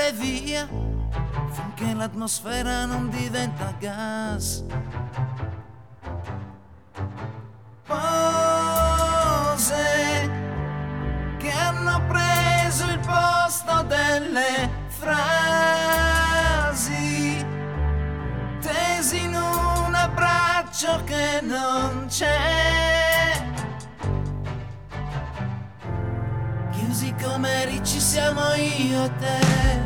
andare via finché l'atmosfera non diventa gas. Pose che hanno preso il posto delle frasi, tesi in un abbraccio che non c'è. Chiusi come eri ci siamo io e te.